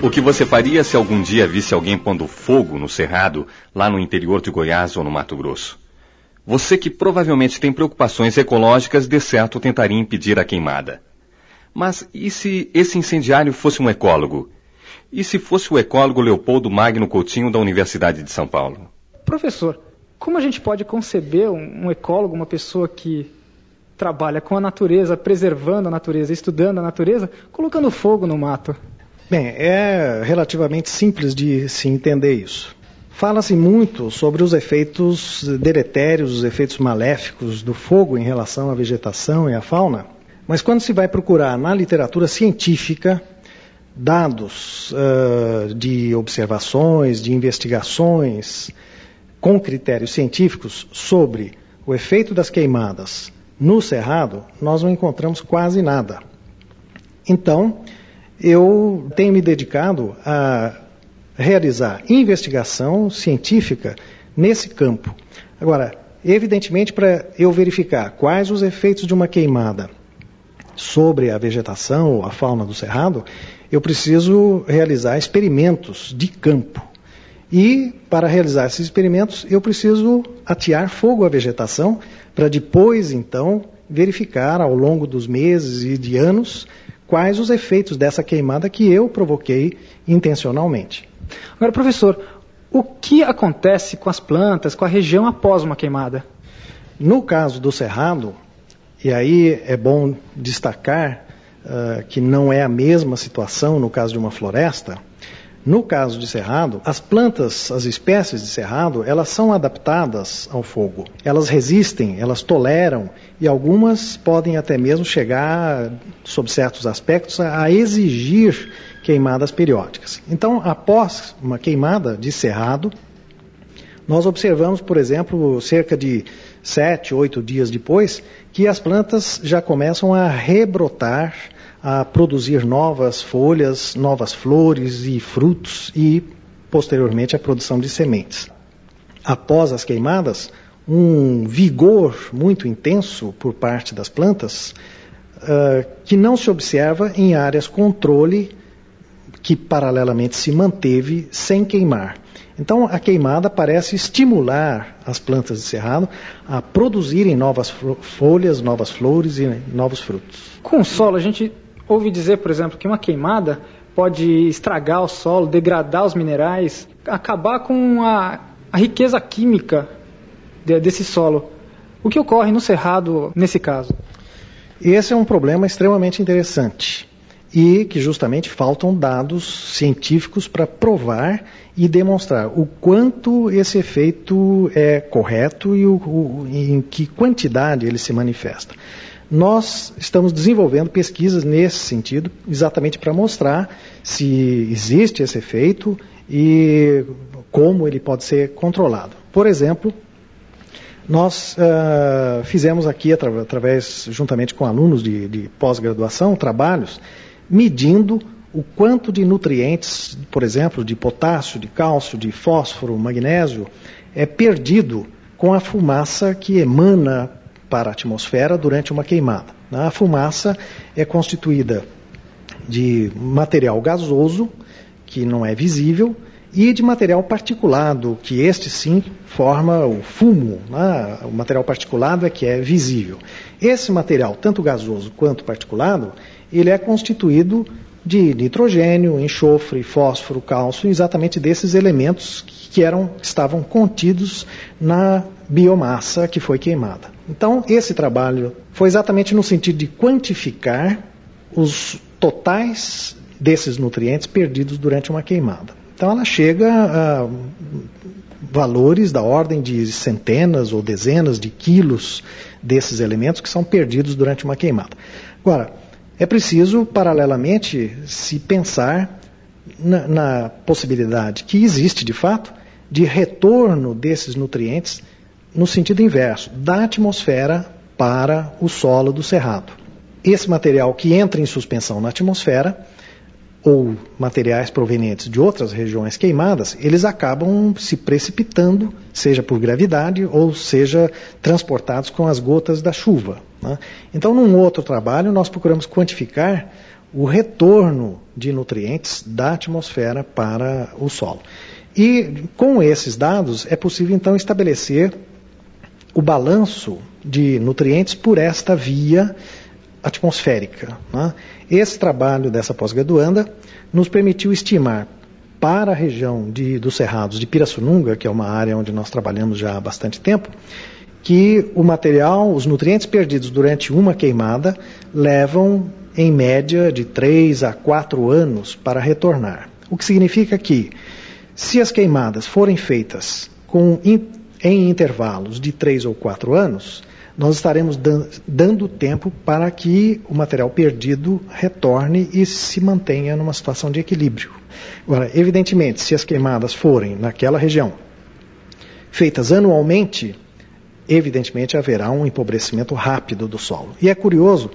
O que você faria se algum dia visse alguém pondo fogo no cerrado, lá no interior de Goiás ou no Mato Grosso? Você que provavelmente tem preocupações ecológicas, de certo tentaria impedir a queimada. Mas e se esse incendiário fosse um ecólogo? E se fosse o ecólogo Leopoldo Magno Coutinho da Universidade de São Paulo? Professor, como a gente pode conceber um ecólogo, uma pessoa que trabalha com a natureza, preservando a natureza, estudando a natureza, colocando fogo no mato? Bem, é relativamente simples de se entender isso. Fala-se muito sobre os efeitos deletérios, os efeitos maléficos do fogo em relação à vegetação e à fauna, mas quando se vai procurar na literatura científica dados de observações, de investigações com critérios científicos sobre o efeito das queimadas no cerrado, nós não encontramos quase nada. Então, eu tenho me dedicado a realizar investigação científica nesse campo. Agora, evidentemente, para eu verificar quais os efeitos de uma queimada sobre a vegetação ou a fauna do cerrado, eu preciso realizar experimentos de campo. E, para realizar esses experimentos, eu preciso atear fogo à vegetação para depois, então, verificar ao longo dos meses e de anos quais os efeitos dessa queimada que eu provoquei intencionalmente. Agora, professor, o que acontece com as plantas, com a região após uma queimada? No caso do cerrado, e aí é bom destacar que não é a mesma situação no caso de uma floresta. No caso de cerrado, as plantas, as espécies de cerrado, elas são adaptadas ao fogo. Elas resistem, elas toleram e algumas podem até mesmo chegar, sob certos aspectos, a exigir queimadas periódicas. Então, após uma queimada de cerrado, nós observamos, por exemplo, cerca de 7, 8 dias depois, que as plantas já começam a rebrotar, a produzir novas folhas, novas flores e frutos e, posteriormente, a produção de sementes. Após as queimadas, um vigor muito intenso por parte das plantas que não se observa em áreas controle que paralelamente se manteve sem queimar. Então, a queimada parece estimular as plantas de cerrado a produzirem novas folhas, novas flores e novos frutos. Com o solo, a gente ouve dizer, por exemplo, que uma queimada pode estragar o solo, degradar os minerais, acabar com a riqueza química desse solo. O que ocorre no cerrado nesse caso? Esse é um problema extremamente interessante e que justamente faltam dados científicos para provar e demonstrar o quanto esse efeito é correto e em que quantidade ele se manifesta. Nós estamos desenvolvendo pesquisas nesse sentido, exatamente para mostrar se existe esse efeito e como ele pode ser controlado. Por exemplo, nós fizemos aqui, juntamente com alunos de pós-graduação, trabalhos medindo o quanto de nutrientes, por exemplo, de potássio, de cálcio, de fósforo, magnésio, é perdido com a fumaça que emana para a atmosfera durante uma queimada. A fumaça é constituída de material gasoso, que não é visível, e de material particulado, que este sim forma o fumo. O material particulado é que é visível. Esse material, tanto gasoso quanto particulado, ele é constituído de nitrogênio, enxofre, fósforo, cálcio, exatamente desses elementos que estavam contidos na biomassa que foi queimada. Então, esse trabalho foi exatamente no sentido de quantificar os totais desses nutrientes perdidos durante uma queimada. Então, ela chega a valores da ordem de centenas ou dezenas de quilos desses elementos que são perdidos durante uma queimada. Agora, é preciso, paralelamente, se pensar na possibilidade que existe, de fato, de retorno desses nutrientes no sentido inverso, da atmosfera para o solo do cerrado. Esse material que entra em suspensão na atmosfera, ou materiais provenientes de outras regiões queimadas, eles acabam se precipitando, seja por gravidade ou seja transportados com as gotas da chuva. Então, num outro trabalho, nós procuramos quantificar o retorno de nutrientes da atmosfera para o solo. E com esses dados é possível então estabelecer o balanço de nutrientes por esta via atmosférica, né? Esse trabalho dessa pós-graduanda nos permitiu estimar para a região dos Cerrados de Pirassununga, que é uma área onde nós trabalhamos já há bastante tempo, que o material, os nutrientes perdidos durante uma queimada levam em média de 3 a 4 anos para retornar. O que significa que, se as queimadas forem feitas em intervalos de 3 ou 4 anos, nós estaremos dando tempo para que o material perdido retorne e se mantenha numa situação de equilíbrio. Agora, evidentemente, se as queimadas forem naquela região feitas anualmente, evidentemente haverá um empobrecimento rápido do solo. E é curioso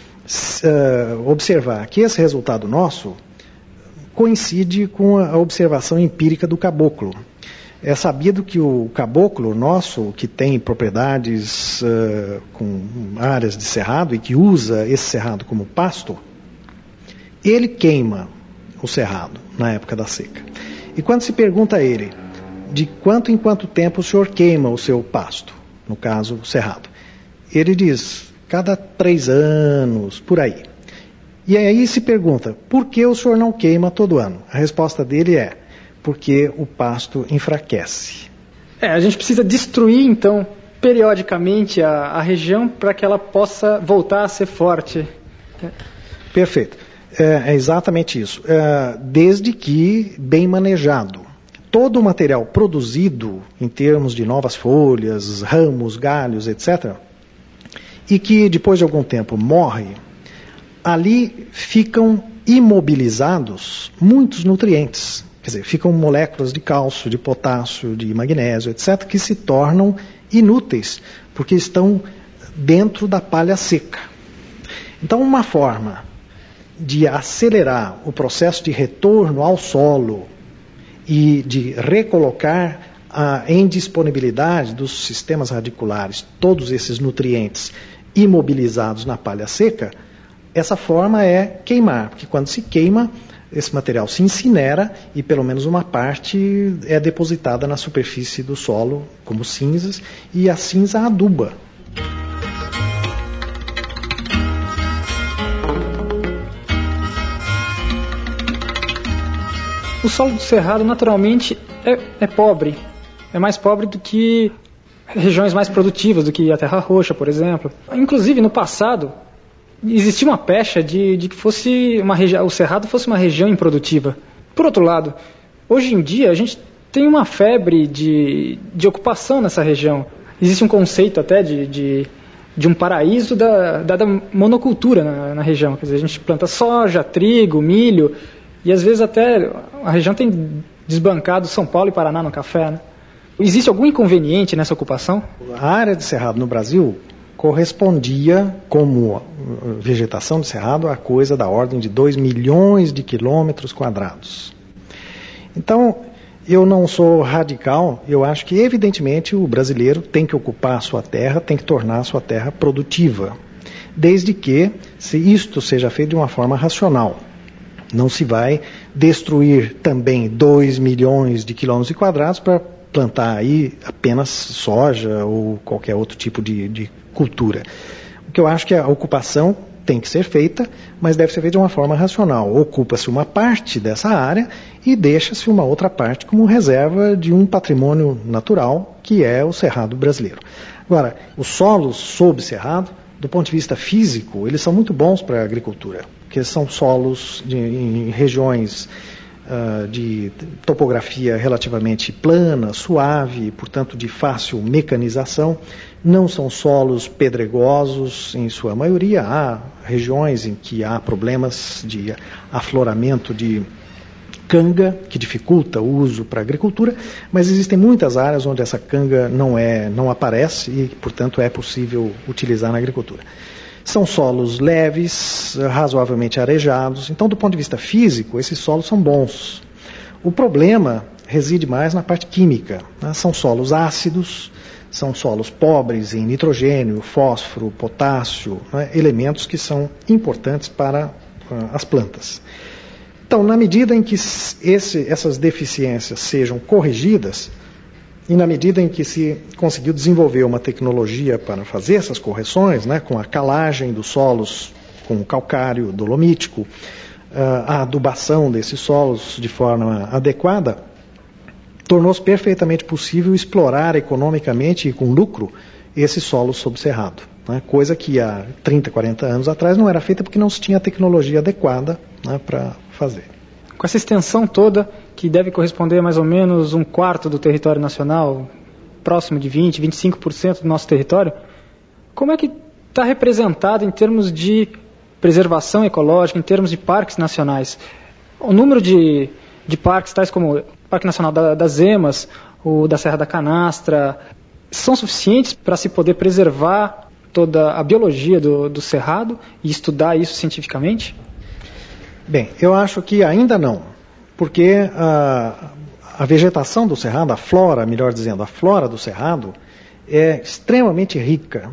observar que esse resultado nosso coincide com a observação empírica do caboclo. É sabido que o caboclo nosso, que tem propriedades com áreas de cerrado e que usa esse cerrado como pasto, ele queima o cerrado na época da seca. E quando se pergunta a ele de quanto em quanto tempo o senhor queima o seu pasto, no caso o cerrado, ele diz, cada 3 anos, por aí. E aí se pergunta, por que o senhor não queima todo ano? A resposta dele é, porque o pasto enfraquece. A gente precisa destruir, então, periodicamente a região para que ela possa voltar a ser forte. Perfeito. É exatamente isso. Desde que bem manejado. Todo o material produzido, em termos de novas folhas, ramos, galhos, etc., e que depois de algum tempo morre, ali ficam imobilizados muitos nutrientes. Quer dizer, ficam moléculas de cálcio, de potássio, de magnésio, etc., que se tornam inúteis, porque estão dentro da palha seca. Então, uma forma de acelerar o processo de retorno ao solo e de recolocar em disponibilidade dos sistemas radiculares todos esses nutrientes imobilizados na palha seca, essa forma é queimar, porque quando se queima, esse material se incinera e pelo menos uma parte é depositada na superfície do solo como cinzas, e a cinza aduba. O solo do cerrado naturalmente é pobre, é mais pobre do que regiões mais produtivas, do que a terra roxa, por exemplo. Inclusive no passado existia uma pecha de que fosse o cerrado fosse uma região improdutiva. Por outro lado, hoje em dia a gente tem uma febre de ocupação nessa região. Existe um conceito até de um paraíso da monocultura na região. Quer dizer, a gente planta soja, trigo, milho, e às vezes até a região tem desbancado São Paulo e Paraná no café, né? Existe algum inconveniente nessa ocupação? A área de cerrado no Brasil correspondia, como vegetação de cerrado, a coisa da ordem de 2 milhões de quilômetros quadrados. Então, eu não sou radical, eu acho que, evidentemente, o brasileiro tem que ocupar a sua terra, tem que tornar a sua terra produtiva, desde que isto seja feito de uma forma racional. Não se vai destruir também 2 milhões de quilômetros quadrados para plantar aí apenas soja ou qualquer outro tipo de cultura. O que eu acho que a ocupação tem que ser feita, mas deve ser feita de uma forma racional. Ocupa-se uma parte dessa área e deixa-se uma outra parte como reserva de um patrimônio natural, que é o cerrado brasileiro. Agora, os solos sob cerrado, do ponto de vista físico, eles são muito bons para a agricultura, porque são solos em regiões de topografia relativamente plana, suave, portanto de fácil mecanização. Não são solos pedregosos em sua maioria. Há regiões em que há problemas de afloramento de canga, que dificulta o uso para a agricultura, mas existem muitas áreas onde essa canga não aparece e, portanto, é possível utilizar na agricultura. São solos leves, razoavelmente arejados. Então, do ponto de vista físico, esses solos são bons. O problema reside mais na parte química, né? São solos ácidos, são solos pobres em nitrogênio, fósforo, potássio, né? Elementos que são importantes para as plantas. Então, na medida em que essas deficiências sejam corrigidas, e na medida em que se conseguiu desenvolver uma tecnologia para fazer essas correções, né, com a calagem dos solos com o calcário dolomítico, a adubação desses solos de forma adequada, tornou-se perfeitamente possível explorar economicamente e com lucro esse solo sob cerrado, né, coisa que há 30, 40 anos atrás não era feita porque não se tinha a tecnologia adequada, né, para fazer. Com essa extensão toda, que deve corresponder a mais ou menos 1/4 do território nacional, próximo de 20, 25% do nosso território, como é que está representado em termos de preservação ecológica, em termos de parques nacionais? O número de parques, tais como o Parque Nacional das Emas, o da Serra da Canastra, são suficientes para se poder preservar toda a biologia do cerrado e estudar isso cientificamente? Bem, eu acho que ainda não, porque a vegetação do cerrado, a flora, melhor dizendo, a flora do cerrado é extremamente rica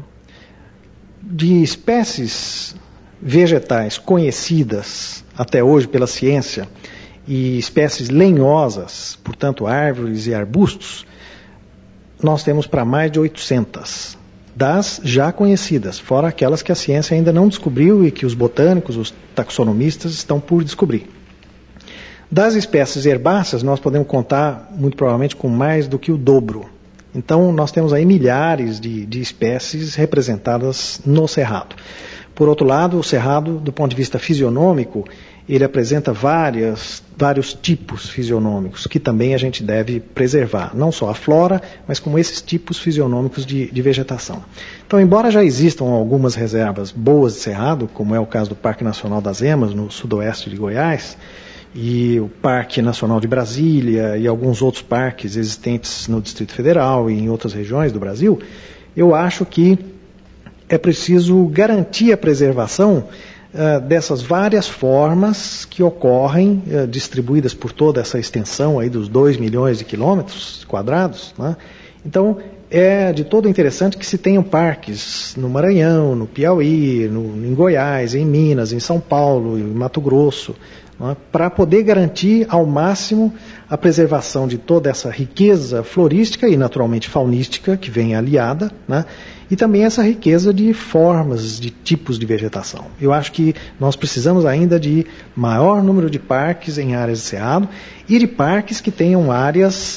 de espécies vegetais conhecidas até hoje pela ciência e espécies lenhosas, portanto árvores e arbustos. Nós temos para mais de 800 das já conhecidas, fora aquelas que a ciência ainda não descobriu e que os botânicos, os taxonomistas estão por descobrir. Das espécies herbáceas, nós podemos contar muito provavelmente com mais do que o dobro. Então, nós temos aí milhares de espécies representadas no cerrado. Por outro lado, o cerrado, do ponto de vista fisionômico, ele apresenta vários tipos fisionômicos que também a gente deve preservar. Não só a flora, mas como esses tipos fisionômicos de vegetação. Então, embora já existam algumas reservas boas de cerrado, como é o caso do Parque Nacional das Emas, no sudoeste de Goiás, e o Parque Nacional de Brasília e alguns outros parques existentes no Distrito Federal e em outras regiões do Brasil, eu acho que é preciso garantir a preservação dessas várias formas que ocorrem, distribuídas por toda essa extensão aí dos 2 milhões de quilômetros quadrados, né? Então, é de todo interessante que se tenham parques no Maranhão, no Piauí, em Goiás, em Minas, em São Paulo, em Mato Grosso, né, para poder garantir ao máximo a preservação de toda essa riqueza florística e naturalmente faunística que vem aliada, né, e também essa riqueza de formas, de tipos de vegetação. Eu acho que nós precisamos ainda de maior número de parques em áreas de cerrado e de parques que tenham áreas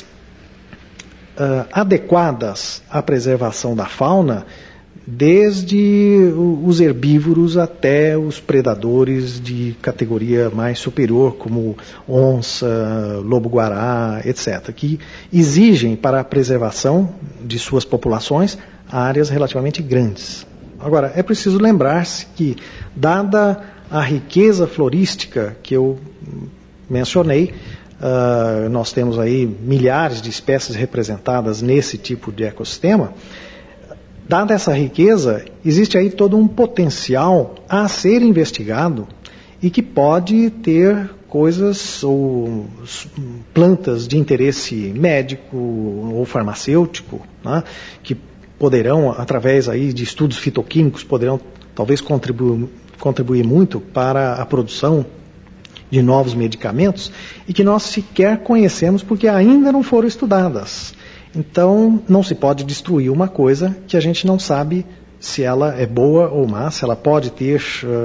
adequadas à preservação da fauna, desde os herbívoros até os predadores de categoria mais superior, como onça, lobo-guará, etc., que exigem para a preservação de suas populações áreas relativamente grandes. Agora, é preciso lembrar-se que, dada a riqueza florística que eu mencionei, nós temos aí milhares de espécies representadas nesse tipo de ecossistema. Dada essa riqueza, existe aí todo um potencial a ser investigado e que pode ter coisas ou plantas de interesse médico ou farmacêutico, né, que poderão, através aí de estudos fitoquímicos, poderão talvez contribuir muito para a produção de novos medicamentos e que nós sequer conhecemos porque ainda não foram estudadas. Então, não se pode destruir uma coisa que a gente não sabe se ela é boa ou má, se ela pode ter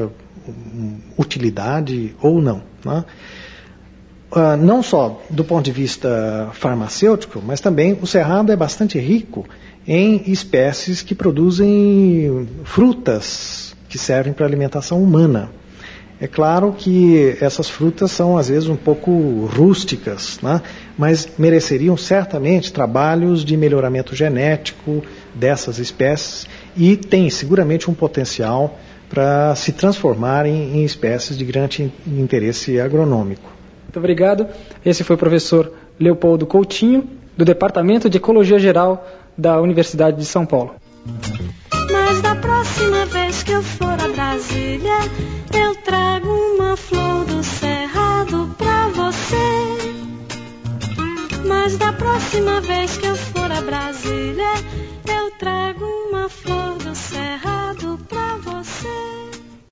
utilidade ou não, né? Não só do ponto de vista farmacêutico, mas também o cerrado é bastante rico em espécies que produzem frutas que servem para alimentação humana. É claro que essas frutas são às vezes um pouco rústicas, né? Mas mereceriam certamente trabalhos de melhoramento genético dessas espécies e tem seguramente um potencial para se transformarem em espécies de grande interesse agronômico. Muito obrigado. Esse foi o professor Leopoldo Coutinho, do Departamento de Ecologia Geral da Universidade de São Paulo. Mas da próxima vez que eu for a Brasília, eu trago uma flor do cerrado pra você. Mas da próxima vez que eu for a Brasília, eu trago